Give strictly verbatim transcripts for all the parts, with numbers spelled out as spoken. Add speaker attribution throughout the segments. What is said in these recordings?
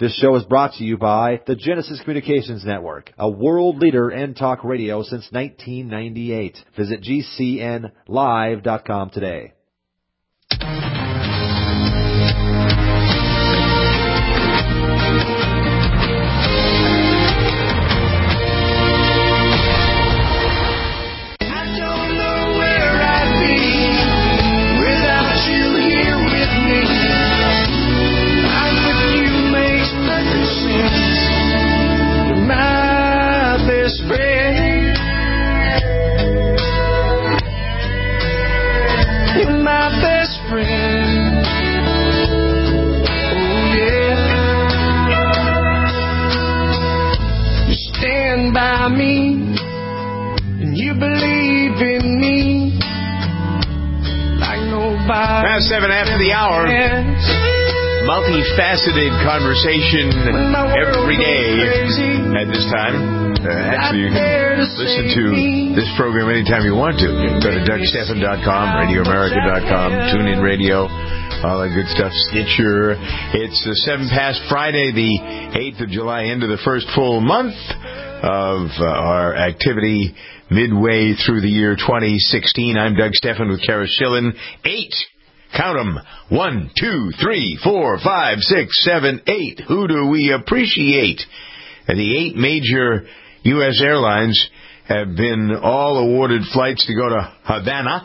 Speaker 1: This show is brought to you by the Genesis Communications Network, a world leader in talk radio since nineteen ninety-eight. Visit G C N live dot com today.
Speaker 2: By me, and you believe in me like nobody.
Speaker 3: Past seven after the hour. Multifaceted conversation every day at this time. Uh, actually, you can listen to this program anytime you want to. Go to Doug Stephan dot com, Radio America dot com, TuneIn Radio, all that good stuff, Stitcher. It's the seven past Friday, the eighth of July, into the first full month of uh, our activity midway through the year twenty sixteen. I'm Doug Stephan with Kara Schillen. Eight. Count them. One, two, three, four, five, six, seven, eight. Who do we appreciate? And the eight major U S airlines have been all awarded flights to go to Havana.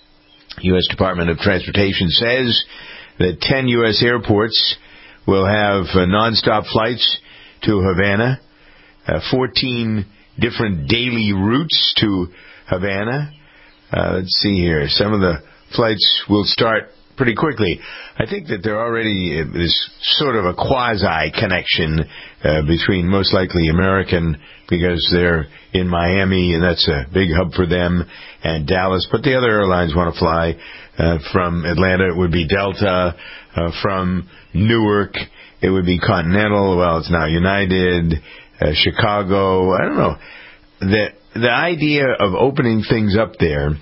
Speaker 3: U S Department of Transportation says that ten U S airports will have uh, nonstop flights to Havana. Uh, fourteen different daily routes to Havana. Uh, let's see here. Some of the flights will start pretty quickly. I think that there already is sort of a quasi-connection uh, between most likely American, because they're in Miami, and that's a big hub for them, and Dallas. But the other airlines want to fly. Uh, from Atlanta, it would be Delta. Uh, from Newark, it would be Continental. Well, it's now United. Uh, Chicago, I don't know. The the idea of opening things up there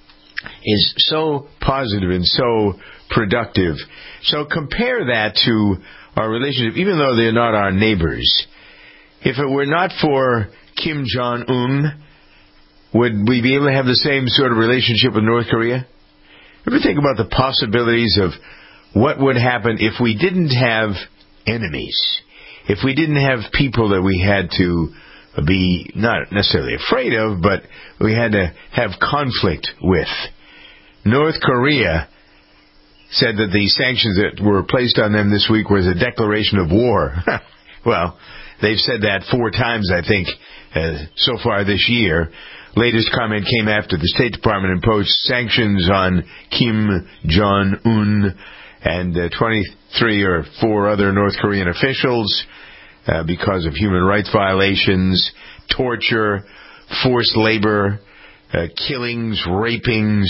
Speaker 3: is so positive and so productive. So compare that to our relationship, even though they're not our neighbors. If it were not for Kim Jong-un, would we be able to have the same sort of relationship with North Korea? Ever think about the possibilities of what would happen if we didn't have enemies? If we didn't have people that we had to be not necessarily afraid of, but we had to have conflict with. North Korea said that the sanctions that were placed on them this week was a declaration of war. Well, they've said that four times, I think, uh, so far this year. Latest comment came after the State Department imposed sanctions on Kim Jong-un and uh, twenty-three or four other North Korean officials uh, because of human rights violations, torture, forced labor, uh, killings, rapings.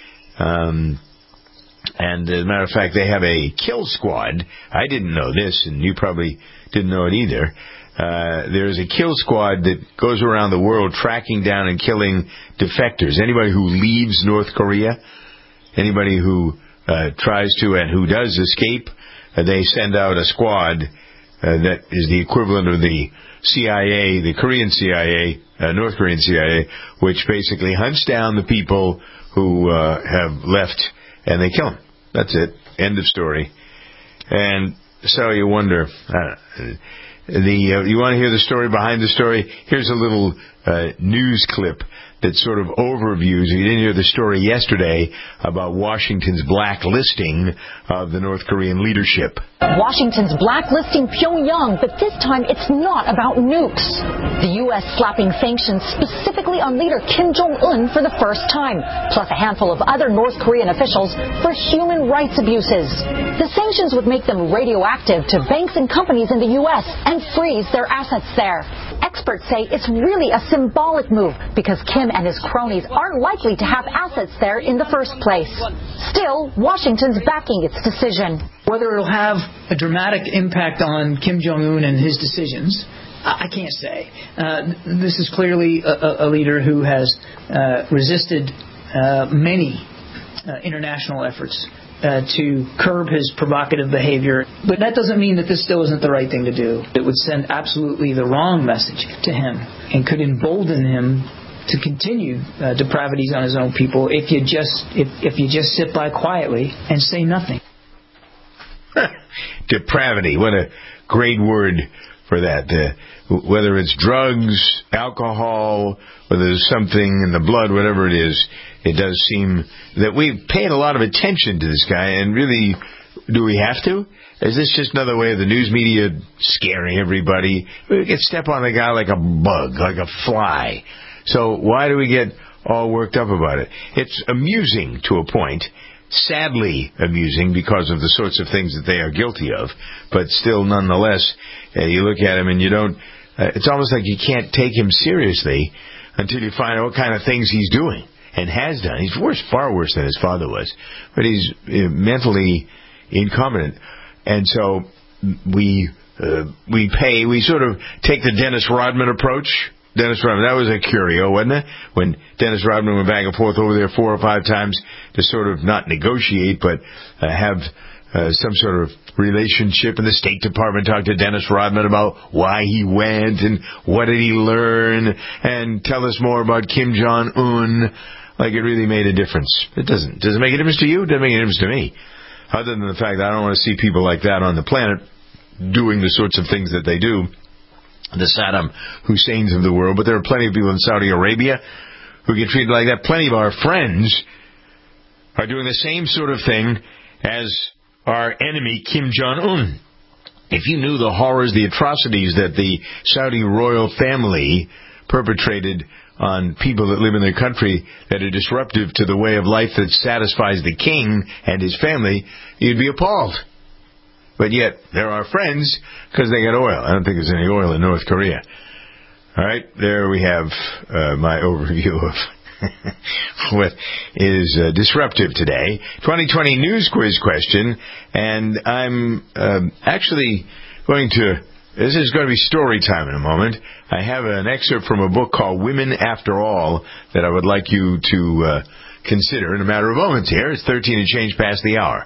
Speaker 3: Um, and as a matter of fact, they have a kill squad. I didn't know this, and you probably didn't know it either. Uh, there's a kill squad that goes around the world tracking down and killing defectors. Anybody who leaves North Korea, anybody who uh, tries to and who does escape, uh, they send out a squad uh, that is the equivalent of the C I A, the Korean C I A, uh, North Korean C I A, which basically hunts down the people who uh, have left, and they kill them. That's it. End of story. And so you wonder, uh, the uh, you want to hear the story behind the story? Here's a little uh, news clip that sort of overviews. You didn't hear the story yesterday about Washington's blacklisting of the North Korean leadership.
Speaker 4: Washington's blacklisting Pyongyang, but this time it's not about nukes. The U S slapping sanctions specifically on leader Kim Jong-un for the first time, plus a handful of other North Korean officials for human rights abuses. The sanctions would make them radioactive to banks and companies in the U S and freeze their assets there. Experts say it's really a symbolic move because Kim and his cronies aren't likely to have assets there in the first place. Still, Washington's backing its decision.
Speaker 5: Whether it'll have a dramatic impact on Kim Jong-un and his decisions, I can't say. Uh, this is clearly a, a leader who has uh, resisted uh, many uh, international efforts uh, to curb his provocative behavior. But that doesn't mean that this still isn't the right thing to do. It would send absolutely the wrong message to him and could embolden him to continue uh, depravities on his own people if you just if, if you just sit by quietly and say nothing.
Speaker 3: Depravity, what a great word for that. Uh, whether it's drugs, alcohol, whether there's something in the blood, whatever it is, it does seem that we've paid a lot of attention to this guy, and really, do we have to? Is this just another way of the news media scaring everybody? We can step on a guy like a bug, like a fly. So why do we get all worked up about it? It's amusing to a point, sadly amusing because of the sorts of things that they are guilty of, but still nonetheless, uh, you look at him and you don't, uh, it's almost like you can't take him seriously until you find out what kind of things he's doing and has done. He's worse, far worse than his father was, but he's uh, mentally incompetent. And so we uh, we pay, we sort of take the Dennis Rodman approach. Dennis Rodman, that was a curio, wasn't it? When Dennis Rodman went back and forth over there four or five times to sort of not negotiate, but uh, have uh, some sort of relationship. And the State Department talked to Dennis Rodman about why he went and what did he learn, and tell us more about Kim Jong-un. Like it really made a difference. It doesn't. Does it make a difference to you? It doesn't make a difference to me. Other than the fact that I don't want to see people like that on the planet doing the sorts of things that they do, the Saddam Husseins of the world. But there are plenty of people in Saudi Arabia who get treated like that. Plenty of our friends are doing the same sort of thing as our enemy Kim Jong-un. If you knew the horrors, the atrocities that the Saudi royal family perpetrated on people that live in their country that are disruptive to the way of life that satisfies the king and his family, you'd be appalled. But yet, they're our friends because they got oil. I don't think there's any oil in North Korea. All right, there we have uh, my overview of what is uh, disruptive today. twenty twenty News Quiz question, and I'm uh, actually going to... This is going to be story time in a moment. I have an excerpt from a book called Women After All that I would like you to uh, consider in a matter of moments here. It's thirteen and change past the hour.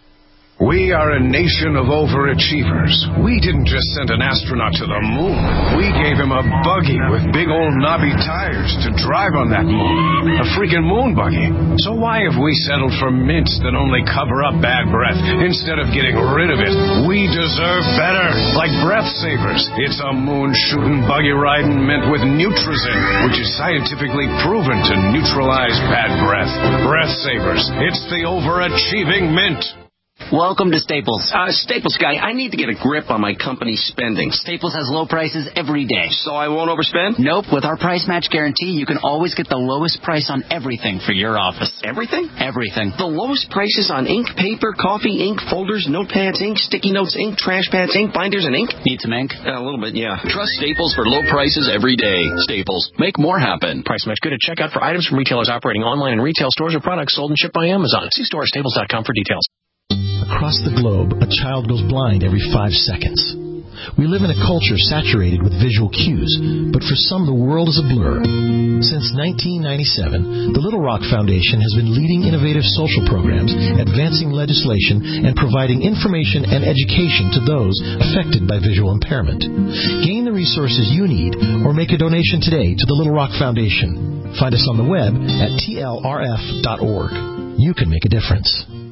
Speaker 6: We are a nation of overachievers. We didn't just send an astronaut to the moon. We gave him a buggy with big old knobby tires to drive on that moon. A freaking moon buggy. So why have we settled for mints that only cover up bad breath instead of getting rid of it? We deserve better. Like Breath Savers. It's a moon-shooting, buggy-riding mint with Nutrizin, which is scientifically proven to neutralize bad breath. Breath Savers. It's the overachieving mint.
Speaker 7: Welcome to Staples. Uh, Staples guy, I need to get a grip on my company's spending.
Speaker 8: Staples has low prices every day.
Speaker 7: So I won't overspend?
Speaker 8: Nope. With our price match guarantee, you can always get the lowest price on everything for your office.
Speaker 7: Everything?
Speaker 8: Everything.
Speaker 7: The lowest prices on ink, paper, coffee, ink, folders, notepads, ink, sticky notes, ink, trash pads, ink, binders, and ink?
Speaker 8: Need some ink?
Speaker 7: Uh, a little bit, yeah. Trust Staples for low prices every day. Staples. Make more happen.
Speaker 9: Price match good at checkout for items from retailers operating online in retail stores or products sold and shipped by Amazon. See store at staples dot com for details.
Speaker 10: Across the globe, a child goes blind every five seconds. We live in a culture saturated with visual cues, but for some, the world is a blur. Since nineteen ninety-seven, the Little Rock Foundation has been leading innovative social programs, advancing legislation, and providing information and education to those affected by visual impairment. Gain the resources you need or make a donation today to the Little Rock Foundation. Find us on the web at T L R F dot org. You can make a difference.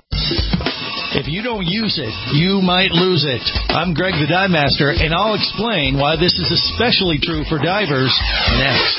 Speaker 11: If you don't use it, you might lose it. I'm Greg the Dive Master, and I'll explain why this is especially true for divers next.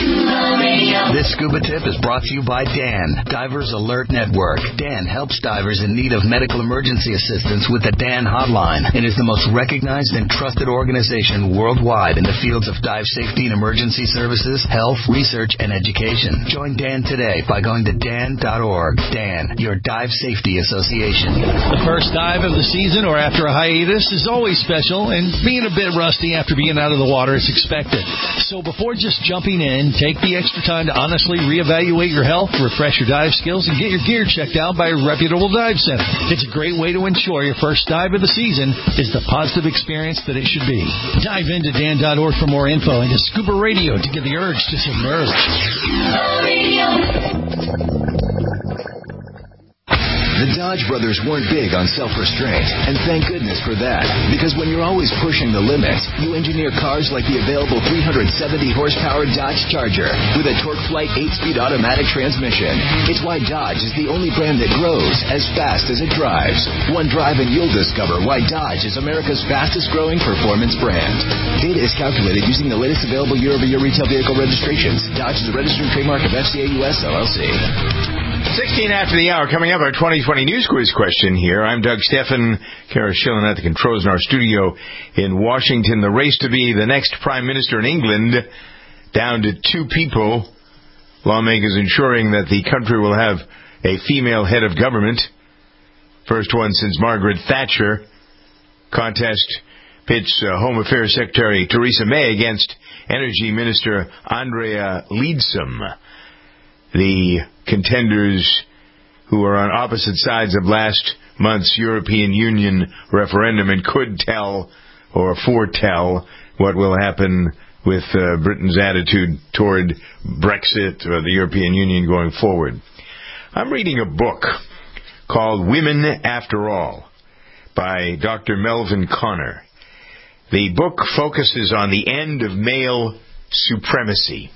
Speaker 12: This scuba tip is brought to you by Dan, Divers Alert Network. Dan helps divers in need of medical emergency assistance with the Dan Hotline and is the most recognized and trusted organization worldwide in the fields of dive safety and emergency services, health, research, and education. Join Dan today by going to dan dot org. Dan, your dive safety association.
Speaker 11: The first dive of the season or after a hiatus is always special, and being a bit rusty after being out of the water is expected. So before just jumping in, take the extra time to honestly reevaluate your health, refresh your dive skills, and get your gear checked out by a reputable dive center. It's a great way to ensure your first dive of the season is the positive experience that it should be. Dive into dan dot org for more info and to Scuba Radio to get the urge to submerge.
Speaker 13: The Dodge brothers weren't big on self-restraint, and thank goodness for that. Because when you're always pushing the limits, you engineer cars like the available three hundred seventy horsepower Dodge Charger with a TorqueFlite eight-speed automatic transmission. It's why Dodge is the only brand that grows as fast as it drives. One drive and you'll discover why Dodge is America's fastest-growing performance brand. Data is calculated using the latest available year-over-year retail vehicle registrations. Dodge is a registered trademark of F C A U S L L C.
Speaker 3: sixteen after the hour, coming up, our twenty twenty News Quiz question here. I'm Doug Steffen, Kara Schillen at the controls in our studio in Washington. The race to be the next Prime Minister in England, down to two people. Lawmakers ensuring that the country will have a female head of government. First one since Margaret Thatcher. Contest pits uh, Home Affairs Secretary Theresa May against Energy Minister Andrea Leadsom. The contenders who are on opposite sides of last month's European Union referendum and could tell or foretell what will happen with uh, Britain's attitude toward Brexit or the European Union going forward. I'm reading a book called Women After All by Doctor Melvin Connor. The book focuses on the end of male supremacy.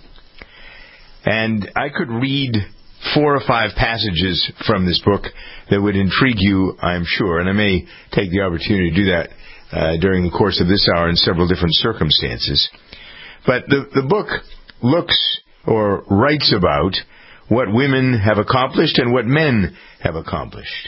Speaker 3: And I could read four or five passages from this book that would intrigue you, I'm sure, and I may take the opportunity to do that uh, during the course of this hour in several different circumstances. But the, the book looks or writes about what women have accomplished and what men have accomplished.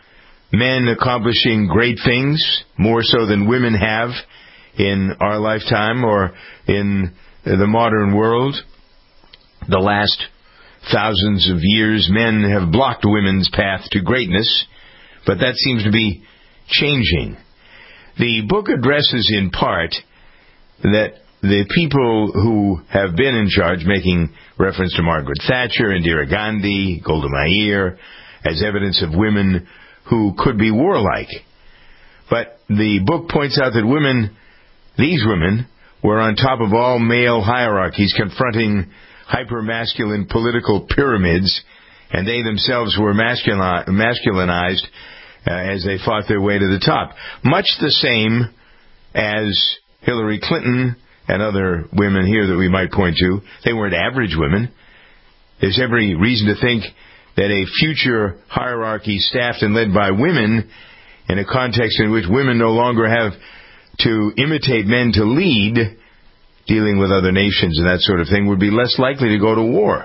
Speaker 3: Men accomplishing great things, more so than women have in our lifetime or in the modern world. The last thousands of years, men have blocked women's path to greatness, but that seems to be changing. The book addresses in part that the people who have been in charge, making reference to Margaret Thatcher, Indira Gandhi, Golda Meir, as evidence of women who could be warlike. But the book points out that women, these women, were on top of all male hierarchies, confronting hyper-masculine political pyramids, and they themselves were masculin- masculinized uh, as they fought their way to the top. Much the same as Hillary Clinton and other women here that we might point to. They weren't average women. There's every reason to think that a future hierarchy staffed and led by women, in a context in which women no longer have to imitate men to lead, dealing with other nations and that sort of thing, would be less likely to go to war.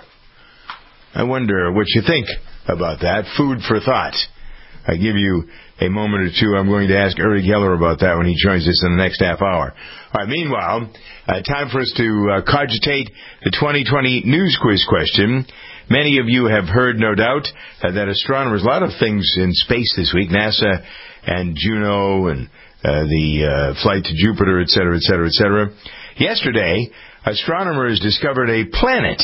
Speaker 3: I wonder what you think about that. Food for thought. I give you a moment or two. I'm going to ask Uri Geller about that when he joins us in the next half hour. All right, meanwhile, uh, time for us to uh, cogitate the twenty twenty News Quiz question. Many of you have heard, no doubt, uh, that astronomers, a lot of things in space this week, NASA and Juno and uh, the uh, flight to Jupiter, et cetera, et cetera, et cetera. Yesterday, astronomers discovered a planet.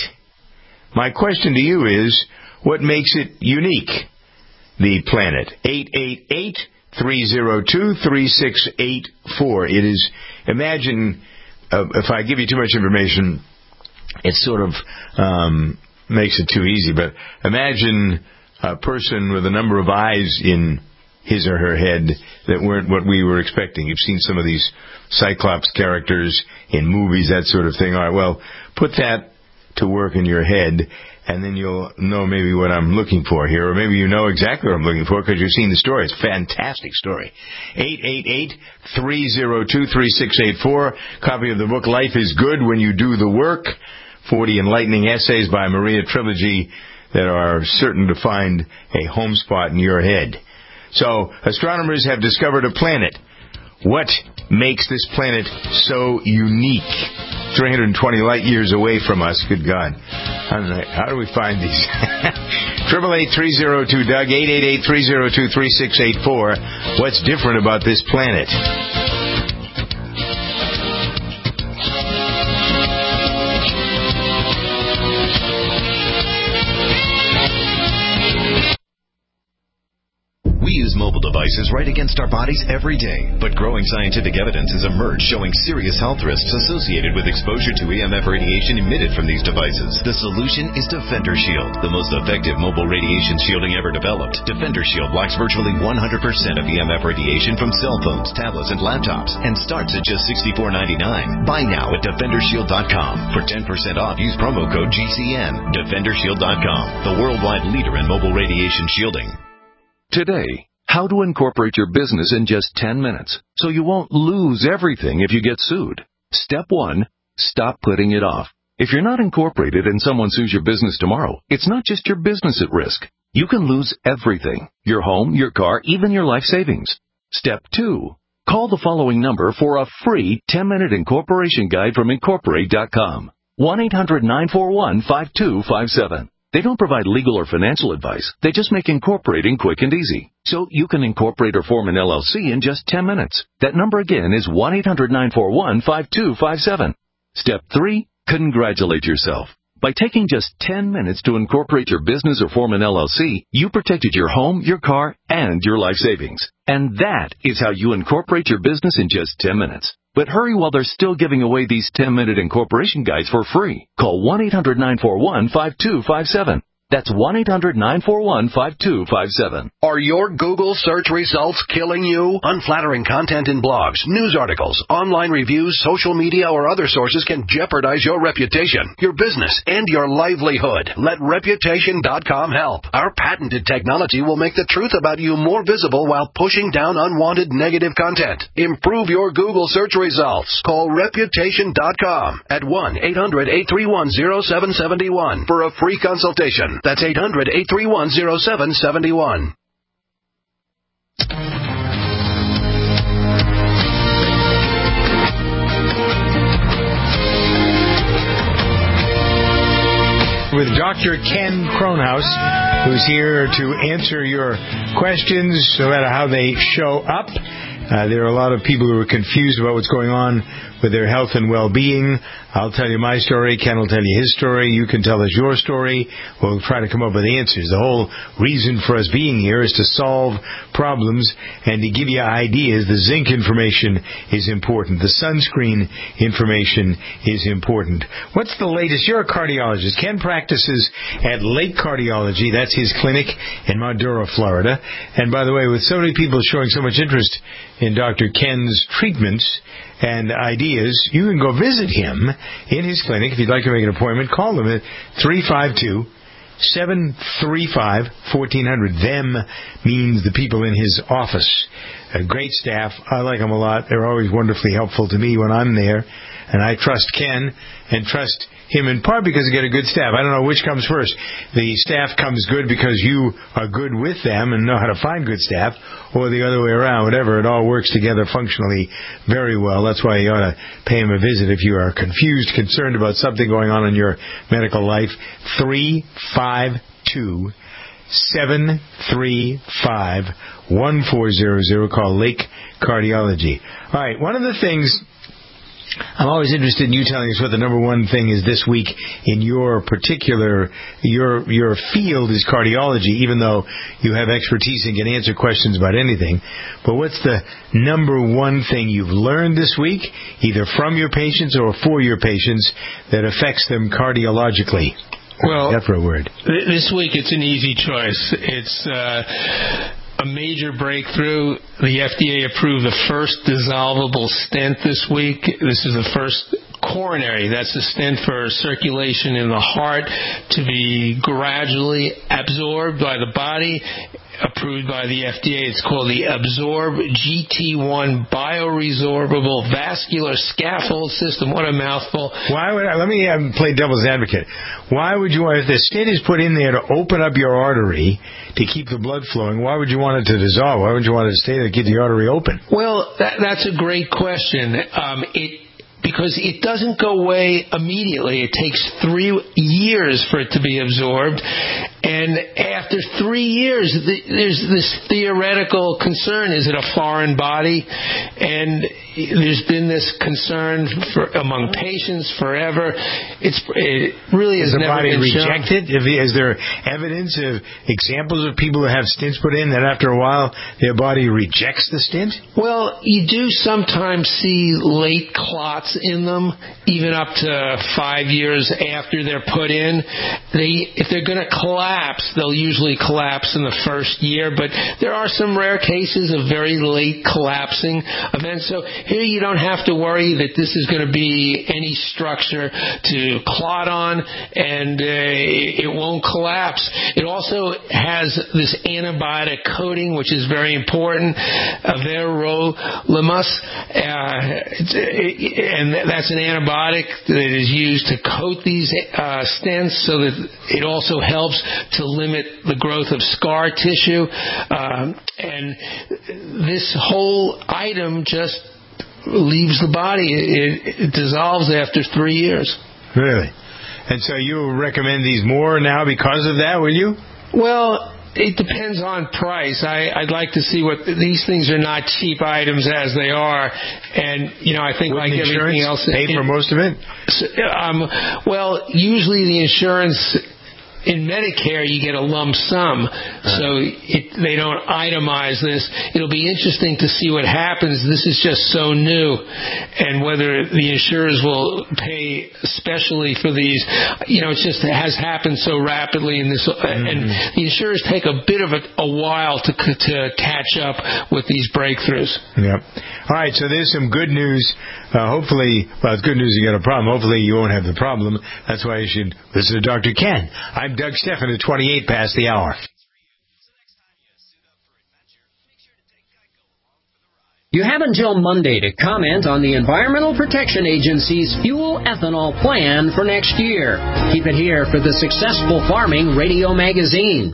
Speaker 3: My question to you is, what makes it unique? The planet. eight eight eight, three oh two, three six eight four. It is, imagine, uh, if I give you too much information, it sort of um, makes it too easy, but imagine a person with a number of eyes in his or her head that weren't what we were expecting. You've seen some of these Cyclops characters in movies, that sort of thing. All right, well, put that to work in your head, and then you'll know maybe what I'm looking for here, or maybe you know exactly what I'm looking for because you've seen the story. It's a fantastic story. eight eight eight, three oh two, three six eight four. Copy of the book Life is Good When You Do the Work. forty enlightening essays by Maria Trilogy that are certain to find a home spot in your head. So, astronomers have discovered a planet. What makes this planet so unique? three hundred twenty light years away from us. Good God. How do we find these? eight eight eight, three oh two, Doug, eight eight eight, three oh two, three six eight four. What's different about this planet?
Speaker 13: We use mobile devices
Speaker 14: chemicals right against our bodies every day, but growing scientific evidence has emerged showing serious health risks associated with exposure to E M F radiation emitted from these devices. The solution is Defender Shield, the most effective mobile radiation shielding ever developed. Defender Shield blocks virtually one hundred percent of E M F radiation from cell phones, tablets, and laptops, and starts at just sixty-four ninety-nine. Buy now at defender shield dot com. For ten percent off, use promo code G C N. defender shield dot com, the worldwide leader in mobile radiation shielding.
Speaker 15: Today, how to incorporate your business in just ten minutes so you won't lose everything if you get sued. Step one, stop putting it off. If you're not incorporated and someone sues your business tomorrow, it's not just your business at risk. You can lose everything, your home, your car, even your life savings. Step two, call the following number for a free ten-minute incorporation guide from incorporate dot com. one eight hundred nine four one five two five seven. They don't provide legal or financial advice. They just make incorporating quick and easy. So you can incorporate or form an L L C in just ten minutes. That number again is one eight hundred nine four one five two five seven. Step three, congratulate yourself. By taking just ten minutes to incorporate your business or form an L L C, you protected your home, your car, and your life savings. And that is how you incorporate your business in just ten minutes. But hurry while they're still giving away these ten-minute incorporation guides for free. Call one eight hundred nine four one five two five seven. That's one eight hundred nine four one five two five seven.
Speaker 16: Are your Google search results killing you? Unflattering content in blogs, news articles, online reviews, social media, or other sources can jeopardize your reputation, your business, and your livelihood. Let reputation dot com help. Our patented technology will make the truth about you more visible while pushing down unwanted negative content. Improve your Google search results. Call reputation dot com at one eight hundred eight three one zero seven seven one for a free consultation. That's eight hundred eight three one zero seven seven one.
Speaker 17: With Doctor Ken Kronhaus, who's here to answer your questions, no matter how they show up. Uh, there are a lot of people who are confused about what's going on with their health and well-being. I'll tell you my story. Ken will tell you his story. You can tell us your story. We'll try to come up with answers. The whole reason for us being here is to solve problems and to give you ideas. The zinc information is important. The sunscreen information is important. What's the latest? You're a cardiologist. Ken practices at Lake Cardiology. That's his clinic in Maduro, Florida. And by the way, with so many people showing so much interest in Doctor Ken's treatments and ideas, you can go visit him in his clinic. If you'd like to make an appointment, call him at three five two, seven three five, one four zero zero. Them means the people in his office. A great staff. I like them a lot. They're always wonderfully helpful to me when I'm there. And I trust Ken and trust him in part because you get a good staff. I don't know which comes first. The staff comes good because you are good with them and know how to find good staff, or the other way around. Whatever, it all works together functionally very well. That's why you ought to pay him a visit if you are confused, concerned about something going on in your medical life. three five two, seven three five, one four zero zero. Call Lake Cardiology. All right, one of the things I'm always interested in you telling us what the number one thing is this week in your particular, your your field is cardiology, even though you have expertise and can answer questions about anything. But what's the number one thing you've learned this week, either from your patients or for your patients, that affects them cardiologically?
Speaker 18: Well,
Speaker 17: that for a word.
Speaker 18: This week it's an easy choice. It's uh, a major breakthrough. The F D A approved the first dissolvable stent this week. This is the first coronary, that's a stent for circulation in the heart, to be gradually absorbed by the body, approved by the F D A. It's called the Absorb G T one Bioresorbable Vascular Scaffold System. What a mouthful.
Speaker 17: Why would I, let me um, play devil's advocate. Why would you want, if the stent is put in there to open up your artery to keep the blood flowing, why would you want it to dissolve? Why would you want it to stay there to keep the artery open?
Speaker 18: Well, that, that's a great question. Um, it Because it doesn't go away immediately. It takes three years for it to be absorbed. And after three years, the, there's this theoretical concern: is it a foreign body? And there's been this concern for, among patients forever. It's it really has
Speaker 17: Is the
Speaker 18: never
Speaker 17: body
Speaker 18: been
Speaker 17: rejected?
Speaker 18: shown.
Speaker 17: Is there evidence of examples of people who have stents put in that after a while their body rejects the stent?
Speaker 18: Well, you do sometimes see late clots in them, even up to five years after they're put in. They, if they're going to collapse, they'll usually collapse in the first year, but there are some rare cases of very late collapsing events. So here you don't have to worry that this is going to be any structure to clot on, and uh, it won't collapse. It also has this antibiotic coating, which is very important, everolimus, uh, and that's an antibiotic that is used to coat these uh, stents so that it also helps to limit the growth of scar tissue. Um, and this whole item just leaves the body. It, it dissolves after three years.
Speaker 17: Really? And so you recommend these more now because of that, will you?
Speaker 18: Well, it depends on price. I, I'd like to see what these things are not cheap items as they are, and you know I think
Speaker 17: Wouldn't
Speaker 18: like everything else,
Speaker 17: pay for most of it.
Speaker 18: Um, well, usually the insurance. In Medicare, you get a lump sum, so it, they don't itemize this. It'll be interesting to see what happens. This is just so new, and whether the insurers will pay especially for these. You know, it just has happened so rapidly in this, mm-hmm. and the insurers take a bit of a, a while to to catch up with these breakthroughs.
Speaker 17: Yeah. All right, so there's some good news. Uh, hopefully, well, it's good news you got a problem. Hopefully you won't have the problem. That's why you should listen to Doctor Ken. I'm Doug Stephan at twenty-eight past the hour.
Speaker 19: You have until Monday to comment on the Environmental Protection Agency's fuel ethanol plan for next year. Keep it here for the Successful Farming Radio Magazine.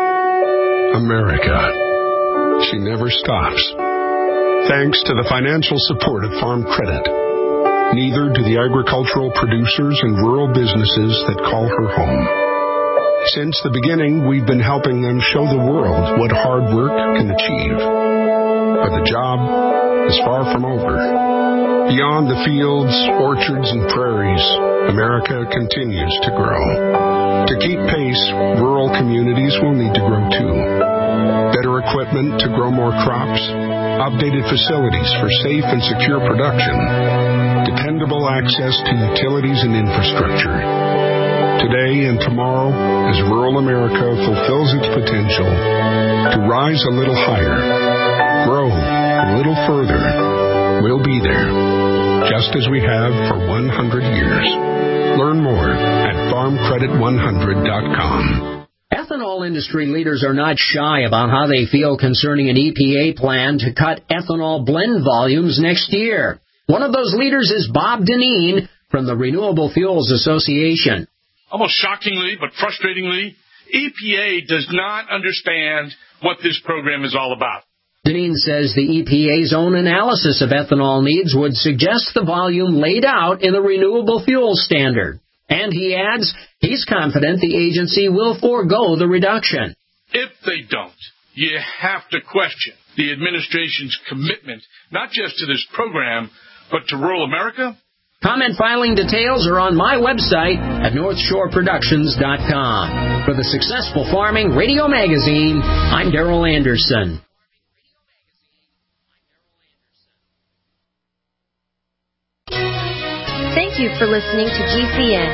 Speaker 20: America. She never stops. Thanks to the financial support of Farm Credit. Neither do the agricultural producers and rural businesses that call her home. Since the beginning, we've been helping them show the world what hard work can achieve. But the job is far from over. Beyond the fields, orchards, and prairies, America continues to grow. To keep pace, rural communities will need to grow too. Better equipment to grow more crops, updated facilities for safe and secure production, dependable access to utilities and infrastructure. Today and tomorrow, as rural America fulfills its potential to rise a little higher, grow a little further, we'll be there, just as we have for one hundred years. Learn more at farm credit one hundred dot com.
Speaker 19: Ethanol industry leaders are not shy about how they feel concerning an E P A plan to cut ethanol blend volumes next year. One of those leaders is Bob Dineen from the Renewable Fuels Association.
Speaker 21: Almost shockingly, but frustratingly, E P A does not understand what this program is all about.
Speaker 19: Dineen says the E P A's own analysis of ethanol needs would suggest the volume laid out in the Renewable Fuel Standard. And he adds he's confident the agency will forego the reduction.
Speaker 21: If they don't, you have to question the administration's commitment, not just to this program, but to rural America.
Speaker 19: Comment filing details are on my website at north shore productions dot com. For the Successful Farming Radio Magazine, I'm Darrell Anderson.
Speaker 22: Thank you for listening to G C N.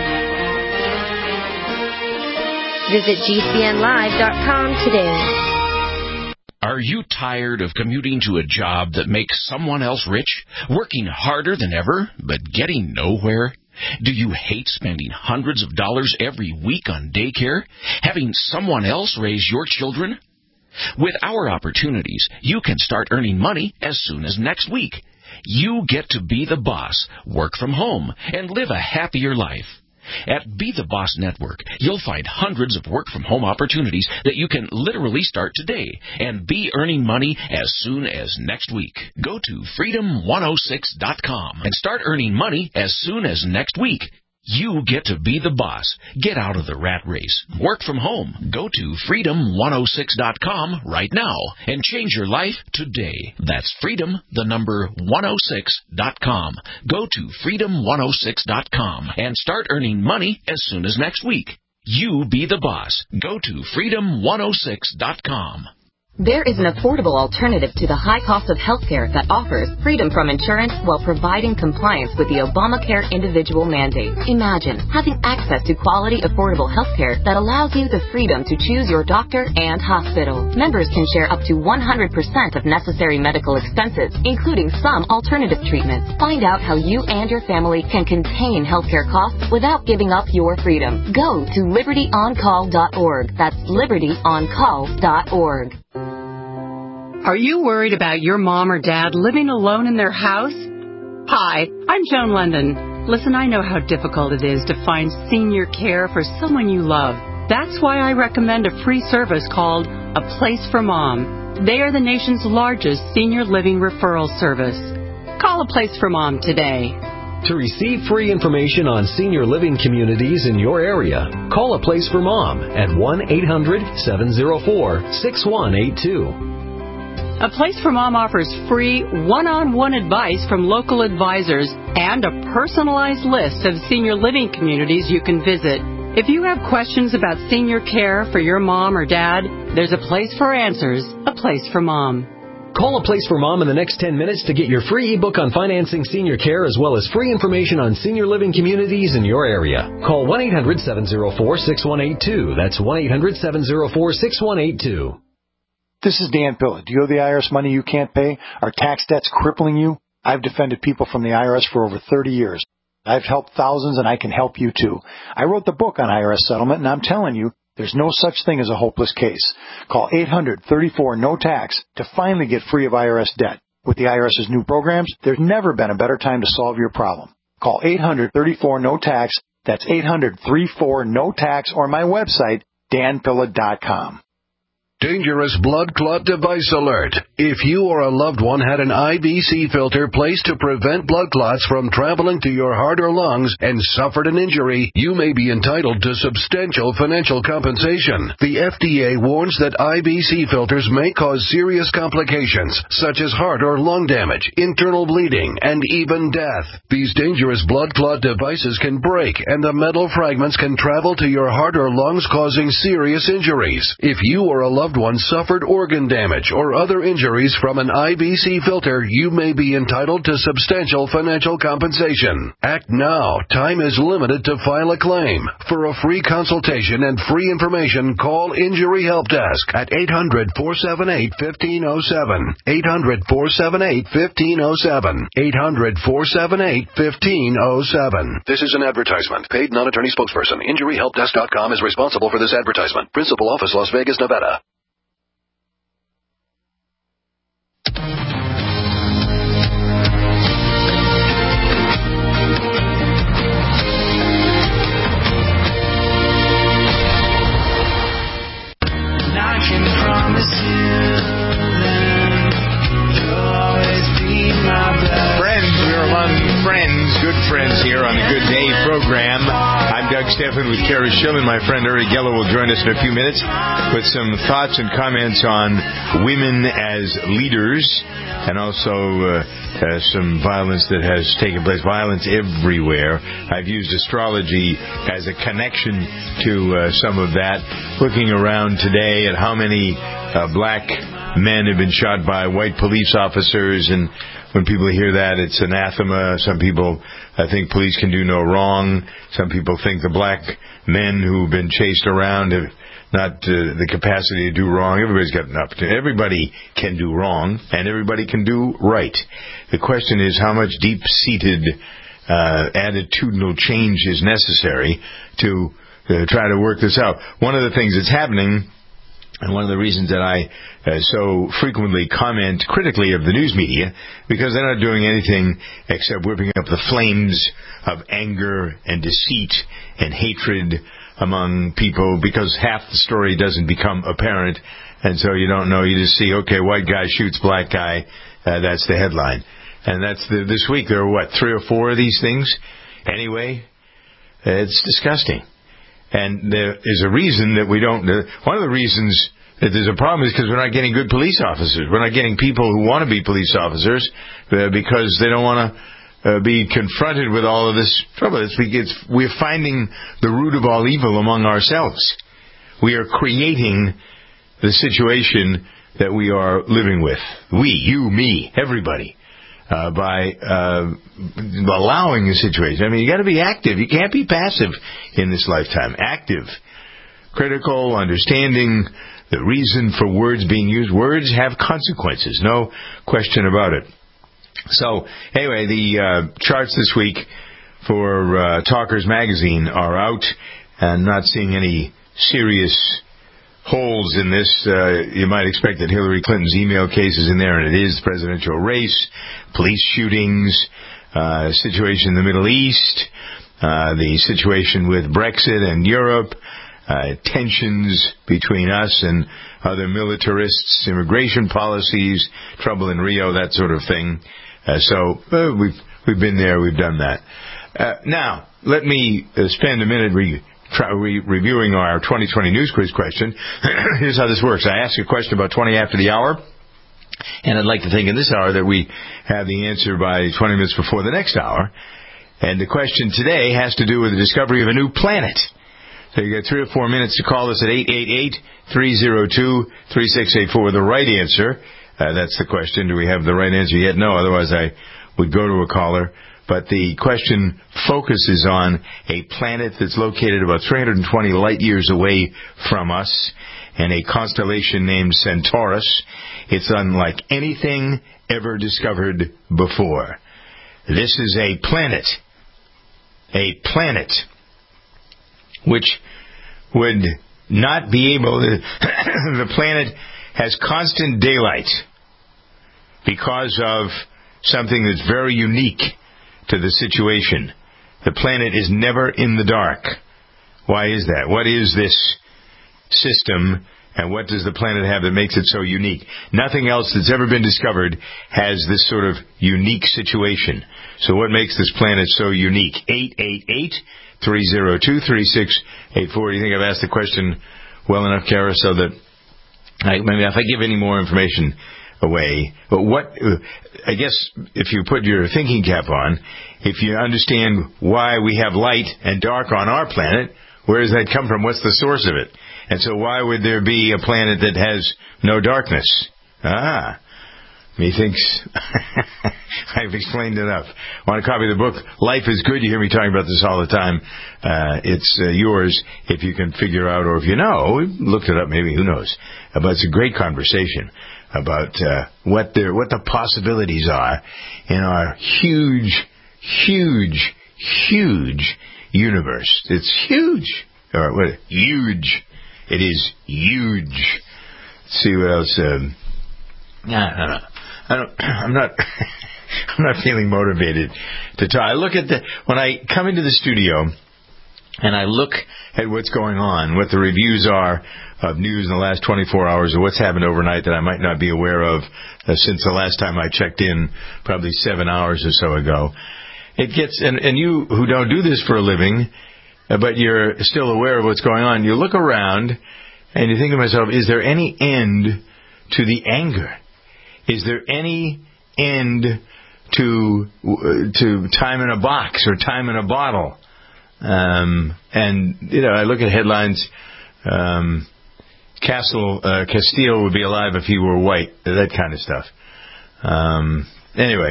Speaker 22: Visit G C N live dot com today.
Speaker 23: Are you tired of commuting to a job that makes someone else rich, working harder than ever, but getting nowhere? Do you hate spending hundreds of dollars every week on daycare, having someone else raise your children? With our opportunities, you can start earning money as soon as next week. You get to be the boss, work from home, and live a happier life. At Be the Boss Network, you'll find hundreds of work-from-home opportunities that you can literally start today and be earning money as soon as next week. Go to freedom one oh six dot com and start earning money as soon as next week. You get to be the boss. Get out of the rat race. Work from home. Go to freedom one oh six dot com right now and change your life today. That's freedom, the number one oh six dot com. Go to freedom one oh six dot com and start earning money as soon as next week. You be the boss. Go to freedom one oh six dot com.
Speaker 1: There is an affordable alternative to the high cost of healthcare that offers freedom from insurance while providing compliance with the Obamacare individual mandate. Imagine having access to quality, affordable healthcare that allows you the freedom to choose your doctor and hospital. Members can share up to one hundred percent of necessary medical expenses, including some alternative treatments. Find out how you and your family can contain healthcare costs without giving up your freedom. Go to liberty on call dot org. That's liberty on call dot org.
Speaker 2: Are you worried about your mom or dad living alone in their house? Hi, I'm Joan London. Listen, I know how difficult it is to find senior care for someone you love. That's why I recommend a free service called A Place for Mom. They are the nation's largest senior living referral service. Call A Place for Mom today.
Speaker 4: To receive free information on senior living communities in your area, call A Place for Mom at one eight hundred seven oh four six one eight two.
Speaker 2: A Place for Mom offers free one-on-one advice from local advisors and a personalized list of senior living communities you can visit. If you have questions about senior care for your mom or dad, there's a place for answers, A Place for Mom.
Speaker 4: Call A Place for Mom in the next ten minutes to get your free ebook on financing senior care as well as free information on senior living communities in your area. Call one eight hundred seven oh four six one eight two. That's one eight hundred seven oh four six one eight two.
Speaker 24: This is Dan Pilla. Do you owe the I R S money you can't pay? Are tax debts crippling you? I've defended people from the I R S for over thirty years. I've helped thousands, and I can help you, too. I wrote the book on I R S settlement, and I'm telling you, there's no such thing as a hopeless case. Call eight hundred thirty-four no tax to finally get free of I R S debt. With the IRS's new programs, there's never been a better time to solve your problem. Call eight hundred thirty-four no tax. That's eight hundred thirty-four no tax, or my website, dan pilla dot com.
Speaker 16: Dangerous blood clot device alert. If you or a loved one had an I V C filter placed to prevent blood clots from traveling to your heart or lungs and suffered an injury, you may be entitled to substantial financial compensation. The F D A warns that I V C filters may cause serious complications, such as heart or lung damage, internal bleeding, and even death. These dangerous blood clot devices can break, and the metal fragments can travel to your heart or lungs, causing serious injuries. If you or a loved one suffered organ damage or other injuries from an I V C filter, you may be entitled to substantial financial compensation. Act now. Time is limited to file a claim. For a free consultation and free information, call Injury Help Desk at eight hundred four seven eight one five oh seven. eight hundred four seven eight one five oh seven. eight hundred four seven eight one five oh seven. This is an advertisement. Paid non-attorney spokesperson. injury help desk dot com is responsible for this advertisement. Principal office, Las Vegas, Nevada.
Speaker 3: Friends, we're among friends, good friends here on the Good Day program. I'm Doug Stephan with Kara Schillen. My friend Uri Geller will join us in a few minutes with some thoughts and comments on women as leaders and also uh, uh, some violence that has taken place, violence everywhere. I've used astrology as a connection to uh, some of that, looking around today at how many uh, black men have been shot by white police officers, and when people hear that, it's anathema. Some people uh, think police can do no wrong. Some people think the black men who've been chased around have not uh, the capacity to do wrong. Everybody's got an opportunity. Everybody can do wrong, and everybody can do right. The question is how much deep-seated uh, attitudinal change is necessary to uh, try to work this out. One of the things that's happening, and one of the reasons that I uh, so frequently comment critically of the news media, because they're not doing anything except whipping up the flames of anger and deceit and hatred among people, because half the story doesn't become apparent, and so you don't know. You just see, okay, white guy shoots black guy, uh, that's the headline. And that's the, this week there are, what, three or four of these things? Anyway, It's disgusting. And there is a reason that we don't... Uh, one of the reasons that there's a problem is because we're not getting good police officers. We're not getting people who want to be police officers uh, because they don't want to uh, be confronted with all of this trouble. It's, it's, we're finding the root of all evil among ourselves. We are creating the situation that we are living with. We, you, me, everybody. Uh, by uh, allowing the situation. I mean, you got to be active. You can't be passive in this lifetime. Active, critical, understanding the reason for words being used. Words have consequences, no question about it. So, anyway, the uh, charts this week for uh, Talkers Magazine are out, and not seeing any serious holes in this. Uh, you might expect that Hillary Clinton's email case is in there, and it is the presidential race, police shootings, uh, situation in the Middle East, uh, the situation with Brexit and Europe, uh, tensions between us and other militarists, immigration policies, trouble in Rio, that sort of thing. Uh, so uh, we've we've been there, we've done that. Uh, now, let me uh, spend a minute re- Try re- reviewing our twenty twenty News Quiz question. Here's how this works. I ask a question about twenty after the hour, and I'd like to think in this hour that we have the answer by twenty minutes before the next hour. And the question today has to do with the discovery of a new planet. So you got three or four minutes to call us at eight eight eight, three oh two, three six eight four with the right answer. Uh, that's the question. Do we have the right answer yet? No, otherwise I would go to a caller. But the question focuses on a planet that's located about three hundred twenty light years away from us and a constellation named Centaurus. It's unlike anything ever discovered before. This is a planet, a planet which would not be able to... the planet has constant daylight because of something that's very unique to the situation. The planet is never in the dark. Why is that? What is this system, and what does the planet have that makes it so unique? Nothing else that's ever been discovered has this sort of unique situation. So what makes this planet so unique? eight eight eight, three oh two, three six eight four. Do you think I've asked the question well enough, Kara, so that I, maybe if I give any more information away, but what, I guess if you put your thinking cap on, if you understand why we have light and dark on our planet, where does that come from? What's the source of it? And so why would there be a planet that has no darkness? Ah, methinks I've explained enough. Want a copy of the book? Life is Good. You hear me talking about this all the time. Uh, it's uh, yours if you can figure out, or if you know, looked it up maybe, who knows. Uh, but it's a great conversation about uh, what the what the possibilities are in our huge, huge, huge universe. It's huge. Or what? Huge. It is huge. Let's see what else. Um, I don't know. I don't. I'm not. I'm not feeling motivated to talk. I look at the when I come into the studio, and I look at what's going on, what the reviews are of news in the last twenty-four hours, or what's happened overnight that I might not be aware of uh, since the last time I checked in, probably seven hours or so ago. It gets, and, and you who don't do this for a living, uh, but you're still aware of what's going on, you look around and you think to myself, is there any end to the anger? Is there any end to uh, to time in a box or time in a bottle? Um, and, you know, I look at headlines, um, Castle, uh, Castile would be alive if he were white, that kind of stuff. Um, anyway,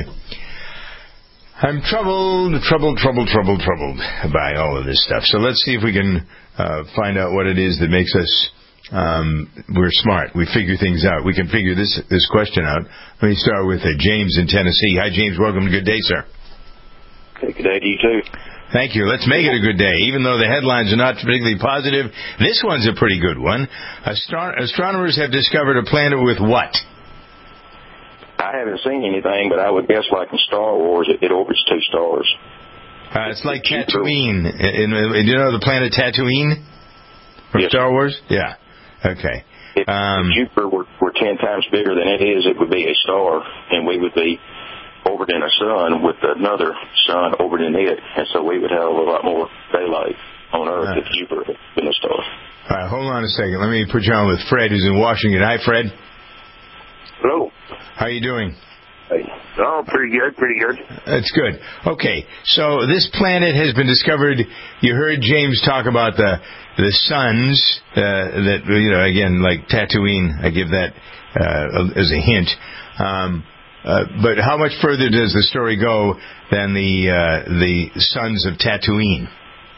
Speaker 3: I'm troubled, troubled, troubled, troubled, troubled by all of this stuff. So let's see if we can uh, find out what it is that makes us, um, we're smart. We figure things out. We can figure this this question out. Let me start with uh, James in Tennessee. Hi, James. Welcome to Good Day, sir.
Speaker 5: Hey, good day to you, too.
Speaker 3: Thank you. Let's make it a good day. Even though the headlines are not particularly positive, this one's a pretty good one. Astro- astronomers have discovered a planet with what?
Speaker 5: I haven't seen anything, but I would guess like in Star Wars, it, it orbits two stars.
Speaker 3: Uh, it's like Tatooine. In, in, in, you know the planet Tatooine from
Speaker 5: yes.
Speaker 3: Star Wars? Yeah. Okay.
Speaker 5: If,
Speaker 3: um,
Speaker 5: if Jupiter were, were ten times bigger than it is, it would be a star, and we would be orbiting a sun with another sun orbiting it, and so we would have a lot more daylight on Earth right. if Jupiter had been a star.
Speaker 3: All right, hold on a second. Let me put you on with Fred, who's in Washington. Hi, Fred.
Speaker 6: Hello.
Speaker 3: How are you doing?
Speaker 6: Hey. Oh, pretty good, pretty good.
Speaker 3: That's good. Okay, so this planet has been discovered. You heard James talk about the the suns uh, that, you know, again, like Tatooine. I give that uh, as a hint. Um, uh, but how much further does the story go than the uh, the suns of Tatooine?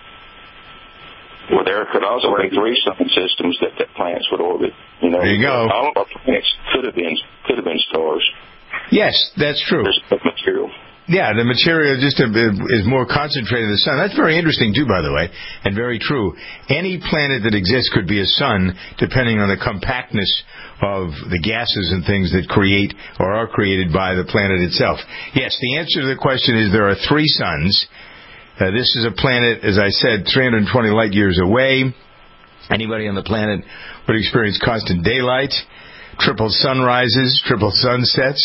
Speaker 5: Well, there could also be three sun systems that, that planets would orbit. You know,
Speaker 3: there you go.
Speaker 5: All of our planets could have been could have been stars.
Speaker 3: Yes, that's true.
Speaker 5: There's material.
Speaker 3: Yeah, the material just is more concentrated in the sun. That's very interesting, too, by the way, and very true. Any planet that exists could be a sun, depending on the compactness of the gases and things that create or are created by the planet itself. Yes, the answer to the question is there are three suns. Uh, this is a planet, as I said, three hundred twenty light years away. Anybody on the planet would experience constant daylight, triple sunrises, triple sunsets.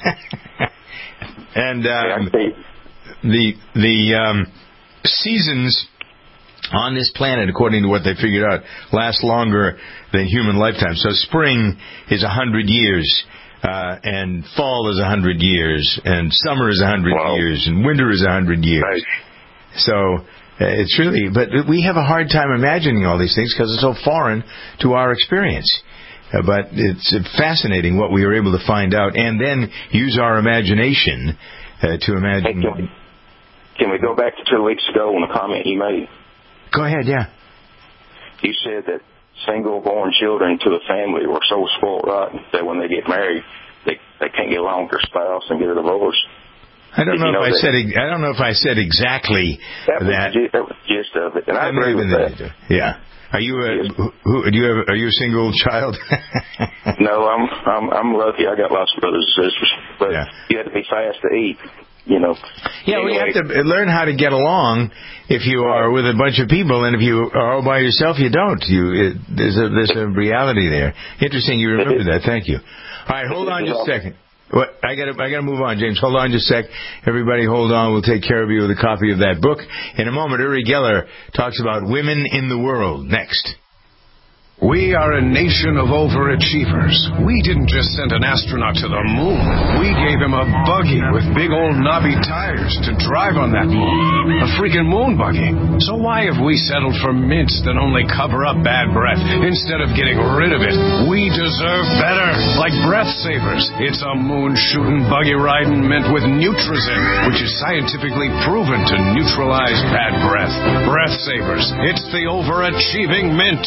Speaker 3: And um, the the um, seasons on this planet, according to what they figured out, last longer than human lifetimes. So spring is a hundred years, uh, and fall is a hundred years, and summer is a hundred wow. years, and winter is a hundred years. Right. So uh, it's really, but we have a hard time imagining all these things because it's so foreign to our experience. Uh, but it's fascinating what we were able to find out and then use our imagination uh, to imagine.
Speaker 5: Hey, can, we, can we go back to two weeks ago on the comment you made?
Speaker 3: Go ahead, yeah.
Speaker 5: You said that single-born children to a family were so spoiled rotten that when they get married, they they can't get along with their spouse and get a divorce.
Speaker 3: I don't
Speaker 5: Did
Speaker 3: know
Speaker 5: you know
Speaker 3: if I
Speaker 5: that?
Speaker 3: said I don't know if I said exactly
Speaker 5: that. Was
Speaker 3: that.
Speaker 5: The, that was the gist of it, and I, I agree with that.
Speaker 3: that. Yeah. Are you a who, do you have? Are you a single child?
Speaker 5: No, I'm I'm I'm lucky. I got lots of brothers and sisters, but yeah. you have to be fast to eat. You know.
Speaker 3: Yeah,
Speaker 5: anyway.
Speaker 3: well, you have to learn how to get along if you are with a bunch of people, and if you are all by yourself, you don't. You it, there's a there's a reality there. Interesting, you remember that. Thank you. All right, hold on just a second. What, I got I got to move on, James. Hold on just a sec. Everybody, hold on. We'll take care of you with a copy of that book in a moment. Uri Geller talks about women in the world next.
Speaker 7: We are a nation of overachievers. We didn't just send an astronaut to the moon. We gave him a buggy with big old knobby tires to drive on that moon. A freaking moon buggy. So why have we settled for mints that only cover up bad breath instead of getting rid of it? We deserve better. Like Breath Savers. It's a moon-shooting, buggy-riding mint with Nutrizin, which is scientifically proven to neutralize bad breath. Breath Savers. It's the overachieving mint.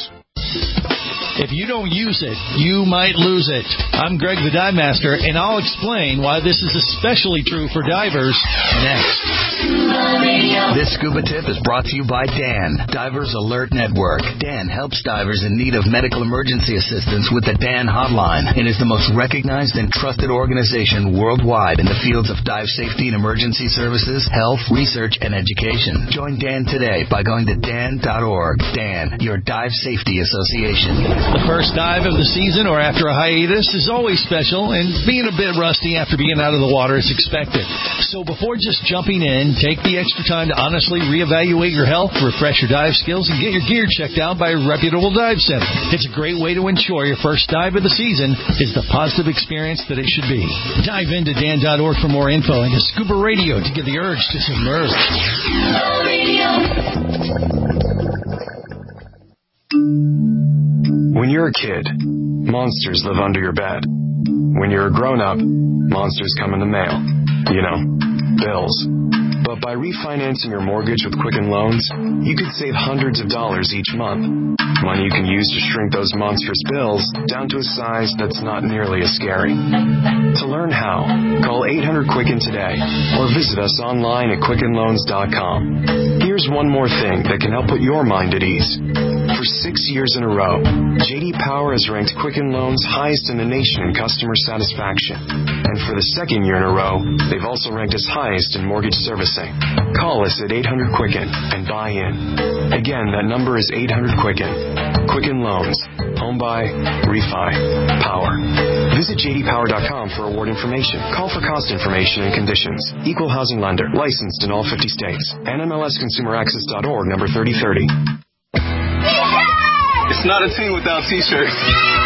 Speaker 11: If you don't use it, you might lose it. I'm Greg the Dive Master, and I'll explain why this is especially true for divers next.
Speaker 12: This scuba tip is brought to you by Dan, Divers Alert Network. Dan helps divers in need of medical emergency assistance with the Dan Hotline and is the most recognized and trusted organization worldwide in the fields of dive safety and emergency services, health, research, and education. Join Dan today by going to dan dot org. Dan, your Dive Safety Association.
Speaker 11: The first dive of the season or after a hiatus is always special, and being a bit rusty after being out of the water is expected. So before just jumping in, take the extra time to honestly reevaluate your health, refresh your dive skills, and get your gear checked out by a reputable dive center. It's a great way to ensure your first dive of the season is the positive experience that it should be. Dive into dan dot org for more info and to Scuba Radio to get the urge to submerge.
Speaker 8: When you're a kid, monsters live under your bed. When you're a grown-up, monsters come in the mail. You know, bills. But by refinancing your mortgage with Quicken Loans, you could save hundreds of dollars each month. Money you can use to shrink those monstrous bills down to a size that's not nearly as scary. To learn how, call eight hundred Quicken today or visit us online at quicken loans dot com. Here's one more thing that can help put your mind at ease. For six years in a row, J D Power has ranked Quicken Loans highest in the nation in customer satisfaction. And for the second year in a row, they've also ranked us highest in mortgage servicing. Call us at eight hundred Quicken and buy in. Again, that number is eight hundred Quicken. Quicken Loans. Home buy, refi, power. Visit J D Power dot com for award information. Call for cost information and conditions. Equal housing lender. Licensed in all fifty states. N M L S Consumer Access dot org, number thirty thirty.
Speaker 9: It's not a team without T-shirts.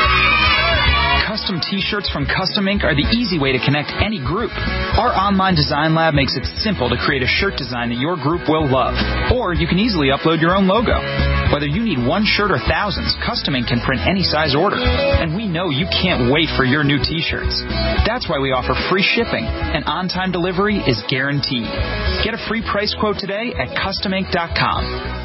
Speaker 10: Custom T-shirts from Custom Ink are the easy way to connect any group. Our online design lab makes it simple to create a shirt design that your group will love. Or you can easily upload your own logo. Whether you need one shirt or thousands, Custom Ink can print any size order. And we know you can't wait for your new T-shirts. That's why we offer free shipping, and on-time delivery is guaranteed. Get a free price quote today at custom ink dot com.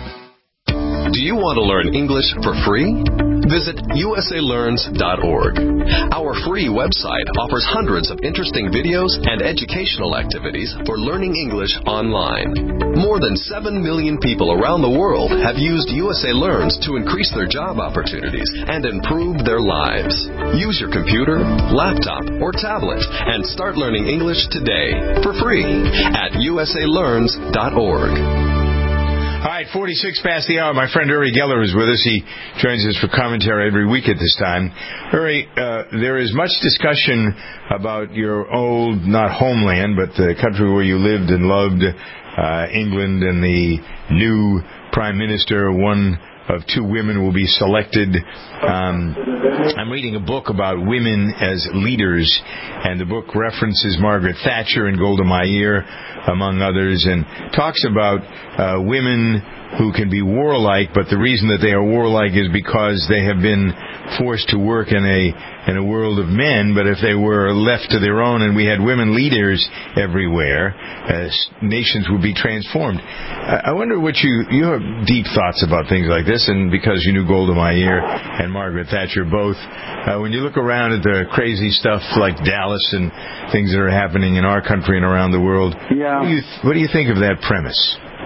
Speaker 13: Do you want to learn English for free? Visit U S A learns dot org. Our free website offers hundreds of interesting videos and educational activities for learning English online. More than seven million people around the world have used U S A Learns to increase their job opportunities and improve their lives. Use your computer, laptop, or tablet and start learning English today for free at U S A learns dot org.
Speaker 3: All right, forty-six past the hour. My friend Uri Geller is with us. He joins us for commentary every week at this time. Uri, uh, there is much discussion about your old, not homeland, but the country where you lived and loved, uh, England, and the new prime minister. One of two women will be selected. Um, I'm reading a book about women as leaders, and the book references Margaret Thatcher and Golda Meir, among others, and talks about uh, women who can be warlike, but the reason that they are warlike is because they have been forced to work in a in a world of men. But if they were left to their own and we had women leaders everywhere, uh, nations would be transformed. I wonder what you you have deep thoughts about things like this, and because you knew Golda Meir and Margaret Thatcher both, uh, when you look around at the crazy stuff like Dallas and things that are happening in our country and around the world,
Speaker 14: yeah.
Speaker 3: what do you, what do you think of that premise?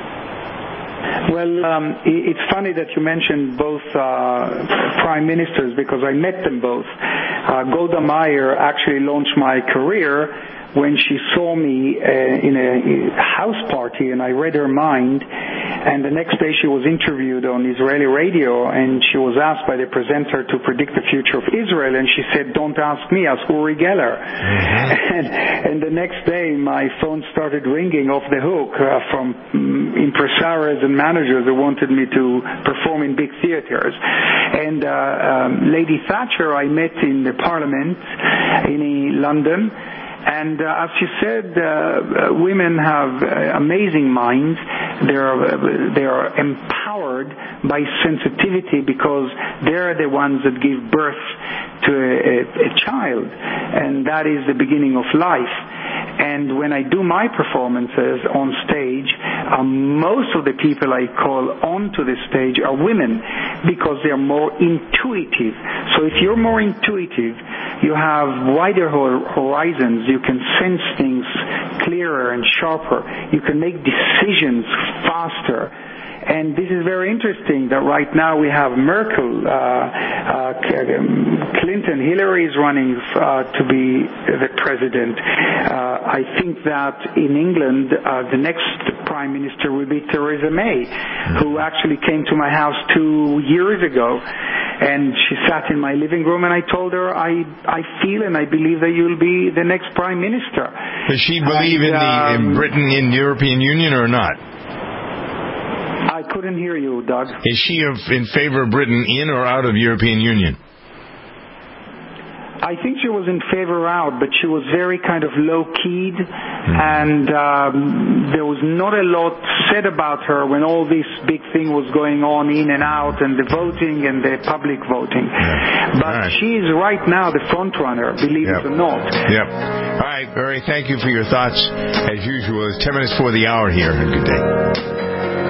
Speaker 14: Well, um, it's funny that you mentioned both uh, prime ministers, because I met them both. Uh, Golda Meir actually launched my career when she saw me uh, in a house party, and I read her mind. And the next day she was interviewed on Israeli radio, and she was asked by the presenter to predict the future of Israel, and she said, "Don't ask me, ask Uri Geller." Mm-hmm. And, and the next day my phone started ringing off the hook uh, from um, impresarios and managers who wanted me to perform in big theaters. And uh, um, Lady Thatcher I met in the Parliament in London. And uh, as you said, uh, women have uh, amazing minds. They are uh, they are empowered by sensitivity because they're the ones that give birth to a, a, a child, and that is the beginning of life. And when I do my performances on stage, uh, most of the people I call onto the stage are women because they are more intuitive. So if you're more intuitive, you have wider horizons. You can sense things clearer and sharper. You can make decisions faster. And this is very interesting that right now we have Merkel, uh, uh, Clinton, Hillary is running uh, to be the president. Uh, I think that in England, uh, the next prime minister will be Theresa May, who actually came to my house two years ago. And she sat in my living room, and I told her, I, I feel and I believe that you'll be the next prime minister.
Speaker 3: Does she believe and, in, the, um, in Britain in the European Union or not?
Speaker 14: I couldn't hear you, Doug.
Speaker 3: Is she in favor of Britain in or out of European Union?
Speaker 14: I think she was in favor out, but she was very kind of low-keyed, mm-hmm. and um, there was not a lot said about her when all this big thing was going on in and out, and the voting and the public voting. Yeah. But right. She is right now the front runner, believe yep. it or not.
Speaker 3: Yep. All right, Barry, thank you for your thoughts. As usual, it's ten minutes before the hour here. Good day.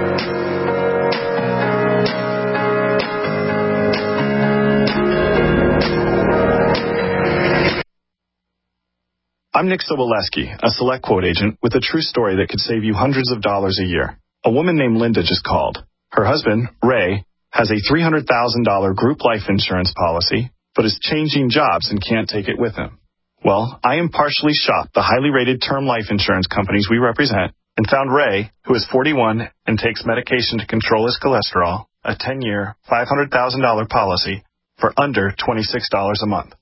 Speaker 25: I'm Nick Soboleski, a Select Quote agent with a true story that could save you hundreds of dollars a year. A woman named Linda just called. Her husband, Ray, has a three hundred thousand dollars group life insurance policy, but is changing jobs and can't take it with him. Well, I impartially shopped the highly rated term life insurance companies we represent and found Ray, who is forty-one and takes medication to control his cholesterol, a ten-year, five hundred thousand dollars policy for under twenty-six dollars a month.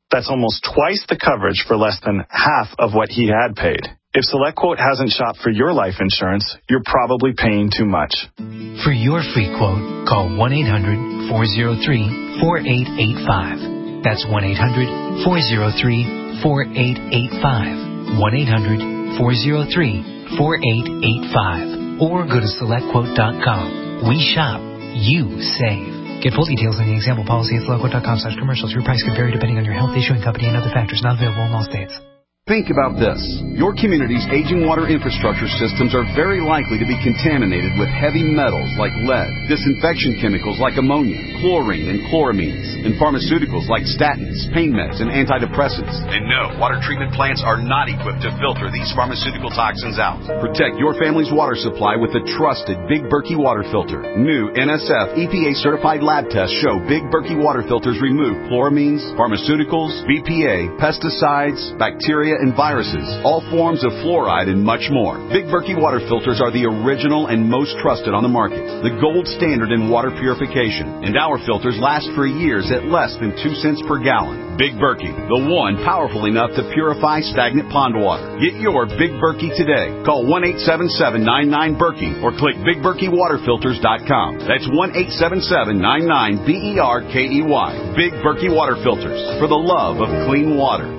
Speaker 25: That's almost twice the coverage for less than half of what he had paid. If SelectQuote hasn't shopped for your life insurance, you're probably paying too much.
Speaker 15: For your free quote, call one eight hundred four oh three four eight eight five. That's one eight hundred four oh three four eight eight five. one eight hundred four oh three four eight eight five. Or go to select quote dot com. We shop, you save. Get full details on the example policy at select quote dot com slash commercials. Your price can vary depending on your health, issuing company, and other factors. Not available in all states.
Speaker 17: Think about this. Your community's aging water infrastructure systems are very likely to be contaminated with heavy metals like lead, disinfection chemicals like ammonia, chlorine and chloramines, and pharmaceuticals like statins, pain meds, and antidepressants. And no, water treatment plants are not equipped to filter these pharmaceutical toxins out. Protect your family's water supply with the trusted Big Berkey water filter. New N S F E P A-certified lab tests show Big Berkey water filters remove chloramines, pharmaceuticals, B P A, pesticides, bacteria, and viruses, all forms of fluoride, and much more. Big Berkey water filters are the original and most trusted on the market, the gold standard in water purification, and our filters last for years at less than two cents per gallon. Big Berkey, the one powerful enough to purify stagnant pond water. Get your Big Berkey today. Call one eight seven seven nine nine Berkey or click big berkey water filters dot com. That's one eight seven seven nine nine B E R K E Y. Big Berkey water filters, for the love of clean water.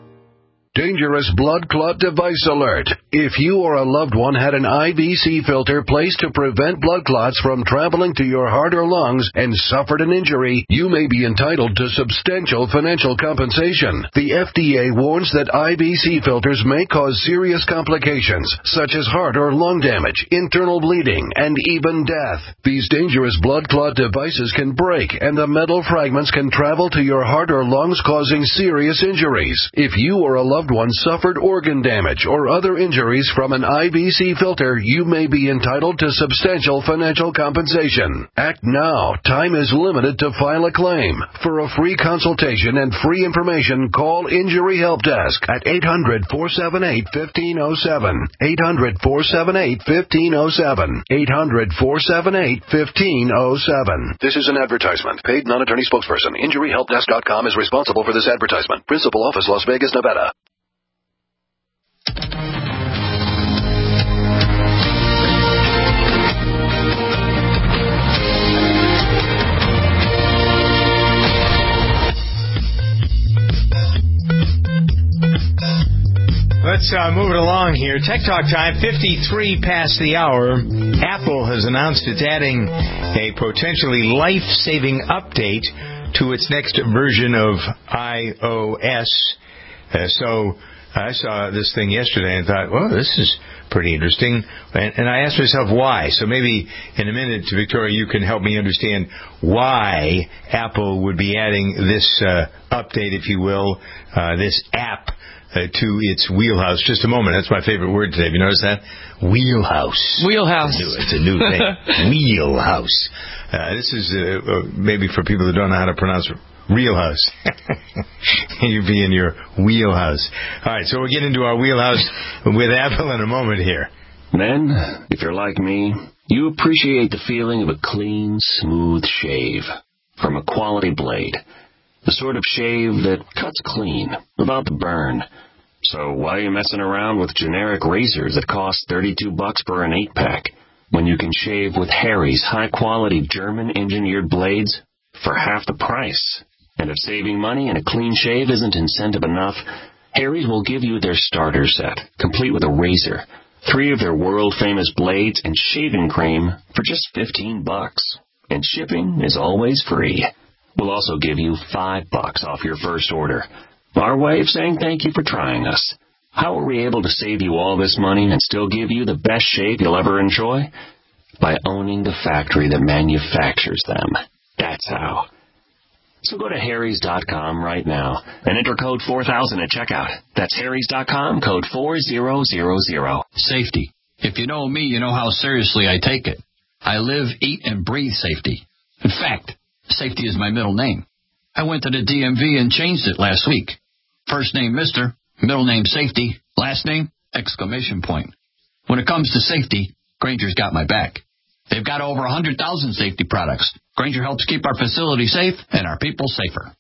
Speaker 16: Dangerous blood clot device alert. If you or a loved one had an I V C filter placed to prevent blood clots from traveling to your heart or lungs and suffered an injury, you may be entitled to substantial financial compensation. The F D A warns that I V C filters may cause serious complications, such as heart or lung damage, internal bleeding, and even death. These dangerous blood clot devices can break, and the metal fragments can travel to your heart or lungs, causing serious injuries. If you or a loved one suffered organ damage or other injuries from an I V C filter, you may be entitled to substantial financial compensation. Act now. Time is limited to file a claim. For a free consultation and free information, call Injury Help Desk at eight hundred four seven eight one five zero seven. eight hundred four seven eight one five zero seven. eight hundred four seven eight one five zero seven. This is an advertisement. Paid non-attorney spokesperson. Injury Help Desk dot com is responsible for this advertisement. Principal office, Las Vegas, Nevada.
Speaker 3: Let's uh, move it along here. Tech Talk time, fifty-three past the hour. Apple has announced it's adding a potentially life-saving update to its next version of iOS. Uh, so I saw this thing yesterday and thought, well, this is pretty interesting. And, and I asked myself why. So maybe in a minute, Victoria, you can help me understand why Apple would be adding this uh, update, if you will, uh, this app uh, to its wheelhouse. Just a moment. That's my favorite word today. Have you noticed that? Wheelhouse.
Speaker 2: Wheelhouse.
Speaker 3: It's a new, it's a new thing. Wheelhouse. Uh, this is uh, uh, maybe for people that don't know how to pronounce it. Real house. You'd be in your wheelhouse. All right, so we'll get into our wheelhouse with Apple in a moment here.
Speaker 18: Men, if you're like me, you appreciate the feeling of a clean, smooth shave from a quality blade. The sort of shave that cuts clean, without the burn. So why are you messing around with generic razors that cost thirty-two bucks for an eight-pack when you can shave with Harry's high-quality German-engineered blades for half the price? And if saving money and a clean shave isn't incentive enough, Harry's will give you their starter set, complete with a razor, three of their world-famous blades, and shaving cream for just fifteen bucks. And shipping is always free. We'll also give you five bucks off your first order. Our way of saying thank you for trying us. How are we able to save you all this money and still give you the best shave you'll ever enjoy? By owning the factory that manufactures them. That's how. So go to Harry's dot com right now and enter code four thousand at checkout. That's Harry's dot com, code four thousand.
Speaker 20: Safety. If you know me, you know how seriously I take it. I live, eat, and breathe safety. In fact, safety is my middle name. I went to the D M V and changed it last week. First name Mister, middle name Safety, last name exclamation point. When it comes to safety, Grainger's got my back. They've got over one hundred thousand safety products. Grainger helps keep our facility safe and our people safer.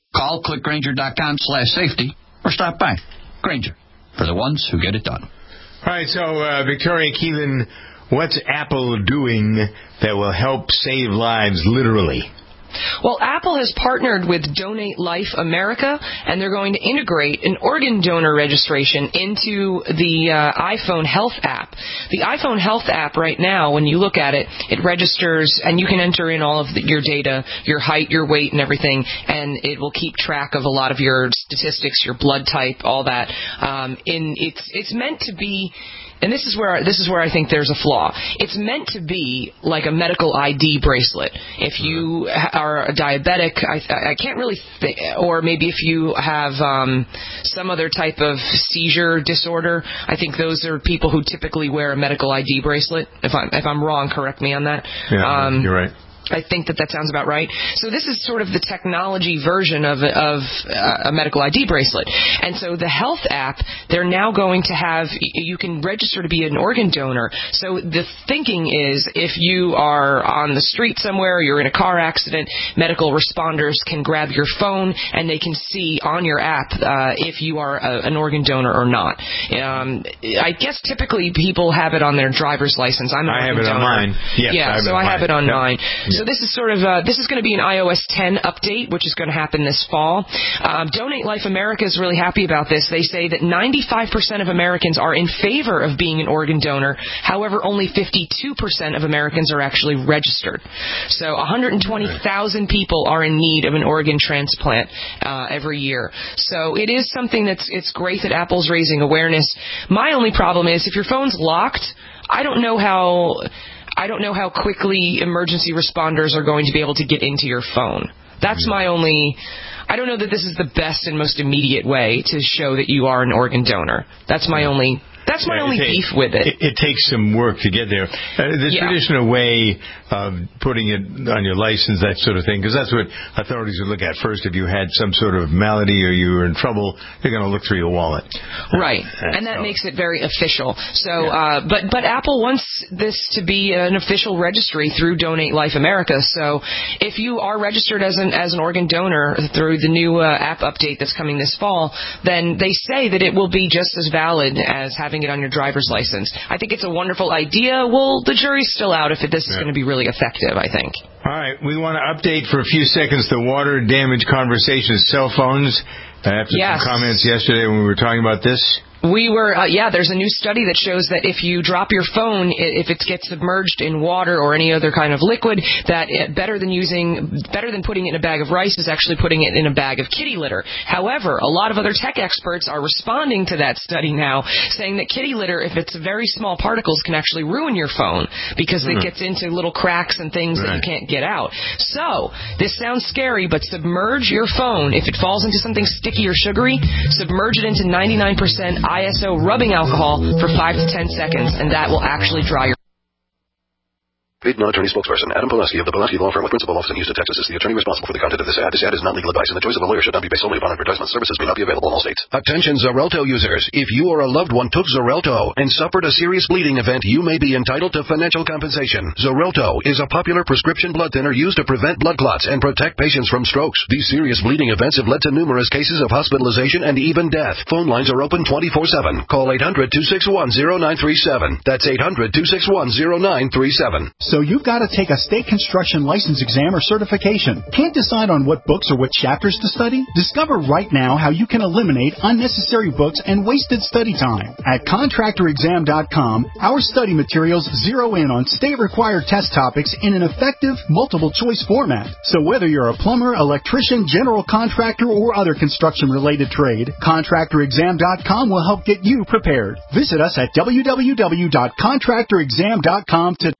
Speaker 20: Call click Grainger dot com slash safety or stop by. Grainger, for the ones who get it done.
Speaker 3: All right, so uh, Victoria Keelan, what's Apple doing that will help save lives literally?
Speaker 1: Well, Apple has partnered with Donate Life America, and they're going to integrate an organ donor registration into the uh, iPhone Health app. The iPhone Health app right now, when you look at it, it registers, and you can enter in all of the, your data, your height, your weight, and everything, and it will keep track of a lot of your statistics, your blood type, all that. Um, in it's it's meant to be. And this is where this is where I think there's a flaw. It's meant to be like a medical I D bracelet. If you are a diabetic, I, I can't really think, or maybe if you have um, some other type of seizure disorder, I think those are people who typically wear a medical I D bracelet. If I'm if I'm wrong, correct me on that.
Speaker 3: Yeah,
Speaker 1: um,
Speaker 3: you're right.
Speaker 1: I think that that sounds about right. So this is sort of the technology version of, of uh, a medical I D bracelet. And so the health app, they're now going to have, you can register to be an organ donor. So the thinking is if you are on the street somewhere, you're in a car accident, medical responders can grab your phone and they can see on your app uh, if you are a, an organ donor or not. Um, I guess typically people have it on their driver's license. I'm an
Speaker 3: I have
Speaker 1: organ
Speaker 3: it
Speaker 1: donor.
Speaker 3: on mine. Yes,
Speaker 1: yeah,
Speaker 3: I have
Speaker 1: so
Speaker 3: it on
Speaker 1: I have
Speaker 3: mine.
Speaker 1: it on
Speaker 3: Yep.
Speaker 1: mine.
Speaker 3: Yep.
Speaker 1: So this is sort of uh, this is going to be an iOS ten update, which is going to happen this fall. Um, Donate Life America is really happy about this. They say that ninety-five percent of Americans are in favor of being an organ donor. However, only fifty-two percent of Americans are actually registered. So one hundred twenty thousand people are in need of an organ transplant uh, every year. So it is something that's it's great that Apple's raising awareness. My only problem is if your phone's locked, I don't know how. I don't know how quickly emergency responders are going to be able to get into your phone. That's my only... I don't know that this is the best and most immediate way to show that you are an organ donor. That's my only... That's my
Speaker 3: Yeah,
Speaker 1: only
Speaker 3: it
Speaker 1: beef
Speaker 3: take,
Speaker 1: with it.
Speaker 3: it. It takes some work to get there. Uh, the
Speaker 1: Yeah.
Speaker 3: traditional way of putting it on your license, that sort of thing, because that's what authorities would look at first. If you had some sort of malady or you were in trouble, they're going to look through your wallet.
Speaker 1: Right,
Speaker 3: Uh,
Speaker 1: and that
Speaker 3: so.
Speaker 1: makes it very official. So, uh, but but Apple wants this to be an official registry through Donate Life America. So, if you are registered as an as an organ donor through the new uh, app update that's coming this fall, then they say that it will be just as valid as having it on your driver's license. I think it's a wonderful idea. Well, the jury's still out if it, this is
Speaker 3: Yeah.
Speaker 1: going to be really effective, I think.
Speaker 3: All right, we want to update for a few seconds the water damage conversation, cell phones. After
Speaker 1: Yes.
Speaker 3: some comments yesterday when we were talking about this.
Speaker 1: We were, uh, yeah, there's a new study that shows that if you drop your phone, i- if it gets submerged in water or any other kind of liquid, that it, better than using, better than putting it in a bag of rice is actually putting it in a bag of kitty litter. However, a lot of other tech experts are responding to that study now, saying that kitty litter, if it's very small particles, can actually ruin your phone because
Speaker 3: Hmm.
Speaker 1: it gets into little cracks and things that you
Speaker 3: Right.
Speaker 1: can't get out. So, this sounds scary, but submerge your phone. If it falls into something sticky or sugary, submerge it into ninety-nine percent I S O rubbing alcohol for five to ten seconds, and that will actually dry your...
Speaker 16: Paid non-attorney spokesperson Adam Pulaski of the Pulaski Law Firm with principal office in Houston, Texas is the attorney responsible for the content of this ad. This ad is not legal advice, and the choice of a lawyer should not be based solely upon advertisement. Services may not be available in all states. Attention Xarelto users. If you or a loved one took Xarelto and suffered a serious bleeding event, you may be entitled to financial compensation. Xarelto is a popular prescription blood thinner used to prevent blood clots and protect patients from strokes. These serious bleeding events have led to numerous cases of hospitalization and even death. Phone lines are open twenty-four seven. Call eight hundred, two six one, zero nine three seven. That's eight hundred, two six one, zero nine three seven.
Speaker 19: So you've got to take a state construction license exam or certification. Can't decide on what books or what chapters to study? Discover right now how you can eliminate unnecessary books and wasted study time. At contractor exam dot com, our study materials zero in on state-required test topics in an effective, multiple-choice format. So whether you're a plumber, electrician, general contractor, or other construction-related trade, contractor exam dot com will help get you prepared. Visit us at w w w dot contractor exam dot com today.